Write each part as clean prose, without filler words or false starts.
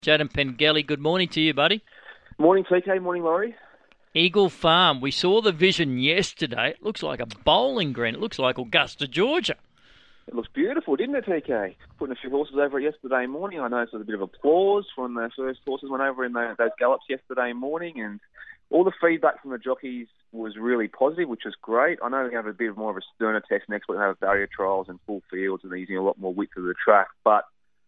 Adam Pengelly, good morning to you, buddy. Morning, TK. Morning, Laurie. Eagle Farm. We saw the vision yesterday. It looks like a bowling green. It looks like Augusta, Georgia. It looks beautiful, didn't it, TK? Putting a few horses over it yesterday morning. I noticed there was a bit of applause when the first horses went over in those gallops yesterday morning, and all the feedback from the jockeys was really positive, which was great. I know they have a bit more of a sterner test next week. They have barrier trials and full fields, and they're using a lot more width of the track, but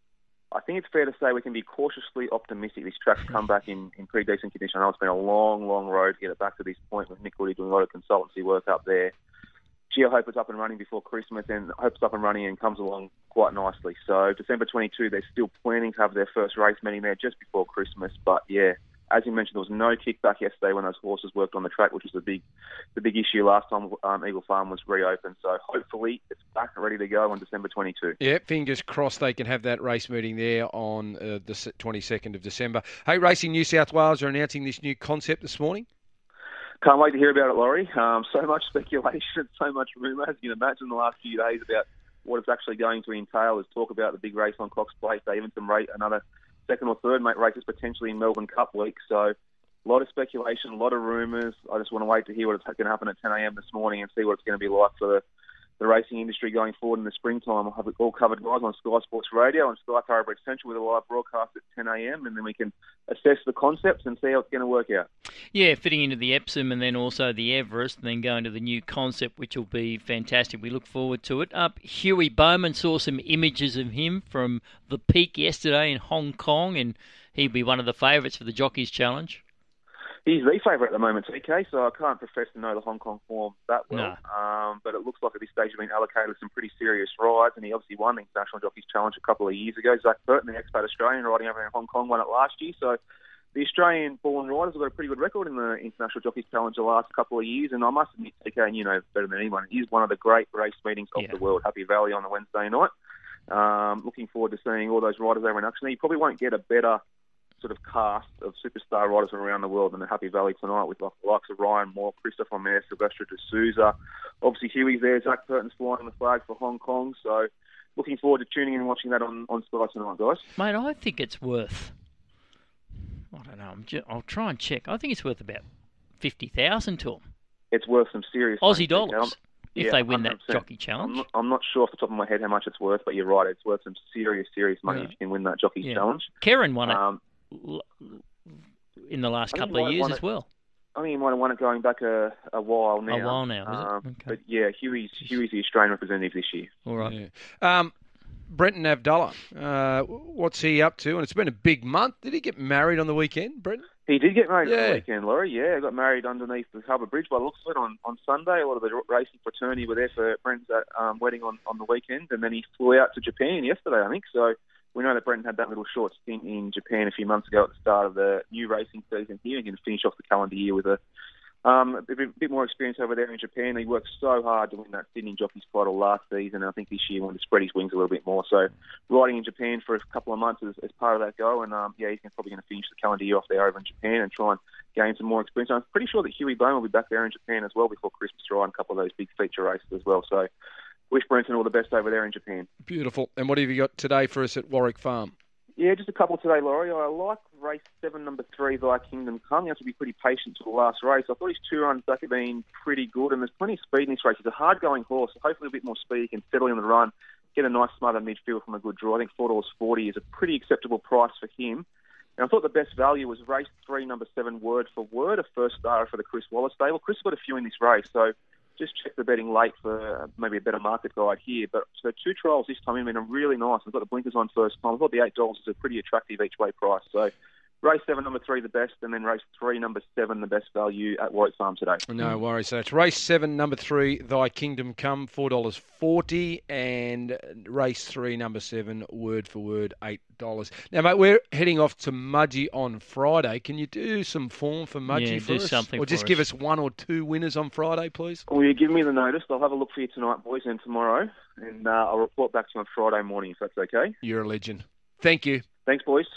I think it's fair to say we can be cautiously optimistic. This track's come back in pretty decent condition. I know it's been a long, long road to get it back to this point with Nick Woody doing a lot of consultancy work up there. Gee, I hope it's up and running before Christmas, and I hope it's up and running and comes along quite nicely. So December 22, they're still planning to have their first race meeting there just before Christmas. But yeah, as you mentioned, there was no kickback yesterday when those horses worked on the track, which was the big issue last time Eagle Farm was reopened. So hopefully it's back and ready to go on December 22. Yeah, fingers crossed they can have that race meeting there on the 22nd of December. Hey, Racing New South Wales are announcing this new concept this morning. Can't wait to hear about it, Laurie. So much speculation, so much rumour. As you can imagine, the last few days about what it's actually going to entail. There's talk about the big race on Cox Plate. They even another second or third races potentially in Melbourne Cup week. So a lot of speculation, a lot of rumours. I just want to wait to hear what's going to happen at 10 a.m. this morning and see what it's going to be like for the racing industry going forward in the springtime. I'll have it all covered, guys, on Sky Sports Radio and Sky Thoroughbred Central with a live broadcast at 10 a.m. and then we can assess the concepts and see how it's going to work out. Yeah, fitting into the Epsom and then also the Everest and then going to the new concept, which will be fantastic. We look forward to it. Huey Bowman, saw some images of him from the peak yesterday in Hong Kong, and he'd be one of the favourites for the Jockeys Challenge. He's the favourite at the moment, TK, so I can't profess to know the Hong Kong form that well. No. But it looks like at this stage he's been allocated some pretty serious rides, and he obviously won the International Jockeys Challenge a couple of years ago. Zach Burton, the expat Australian, riding over in Hong Kong, won it last year. So the Australian-born riders have got a pretty good record in the International Jockeys Challenge the last couple of years, and I must admit, TK, and you know better than anyone, it is one of the great race meetings of the world, Happy Valley on the Wednesday night. Looking forward to seeing all those riders over in action. You probably won't get a better sort of cast of superstar riders from around the world in the Happy Valley tonight with the likes of Ryan Moore, Christopher Mayer, Silvestre de Souza. Obviously Huey's there, Zach Burton's flying the flag for Hong Kong, so looking forward to tuning in and watching that on Sky tonight, guys. Mate, I think it's worth, I don't know, I'll try and check. I think it's worth about 50,000 to them. It's worth some serious Aussie dollars. If they win 100%. that Jockey Challenge. I'm not sure off the top of my head how much it's worth, but you're right, it's worth some serious money if you can win that Jockey Challenge. Karen won it in the last couple of years as well. I think he might have won it going back a while now. A while now, is it? Okay. But yeah, Huey's the Australian representative this year. All right. Yeah. Brenton Avdulla, what's he up to? And it's been a big month. Did he get married on the weekend, Brenton? He did get married on the weekend, Laurie. Yeah, he got married underneath the Harbour Bridge by the looks of it on Sunday. A lot of the racing fraternity were there for Brenton's wedding on the weekend, and then he flew out to Japan yesterday, I think. So we know that Brenton had that little short stint in Japan a few months ago at the start of the new racing season here. He can finish off the calendar year with a bit more experience over there in Japan. He worked so hard to win that Sydney Jockeys title last season, and I think this year he wanted to spread his wings a little bit more. So riding in Japan for a couple of months as part of that go, and he's probably going to finish the calendar year off there over in Japan and try and gain some more experience. I'm pretty sure that Huey Bowman will be back there in Japan as well before Christmas to ride a couple of those big feature races as well. So wish Brenton all the best over there in Japan. Beautiful. And what have you got today for us at Warwick Farm? Yeah, just a couple today, Laurie. I like race 7, number 3, Thy Kingdom Come. You have to be pretty patient to the last race. I thought his 2 runs back have been pretty good, and there's plenty of speed in this race. He's a hard-going horse, so hopefully a bit more speed. He can settle in the run, get a nice smother midfield from a good draw. I think $4.40 is a pretty acceptable price for him. And I thought the best value was race 3, number 7, Word for Word, a first starter for the Chris Wallace stable. Chris got a few in this race, so just check the betting late for maybe a better market guide here. But so 2 trials this time have been really nice. I've got the blinkers on first time. I thought the $8 is a pretty attractive each way price. So race 7, number 3, the best, and then race 3, number 7, the best value at Warwick Farm today. No worries. So it's race 7, number 3, Thy Kingdom Come, $4.40, and race 3, number 7, Word for Word, $8. Now, mate, we're heading off to Mudgee on Friday. Can you do some form for Mudgee for us? Something or just give us 1 or 2 winners on Friday, please? Well, you give me the notice. I'll have a look for you tonight, boys, and tomorrow, and I'll report back to you on Friday morning if that's okay. You're a legend. Thank you. Thanks, boys.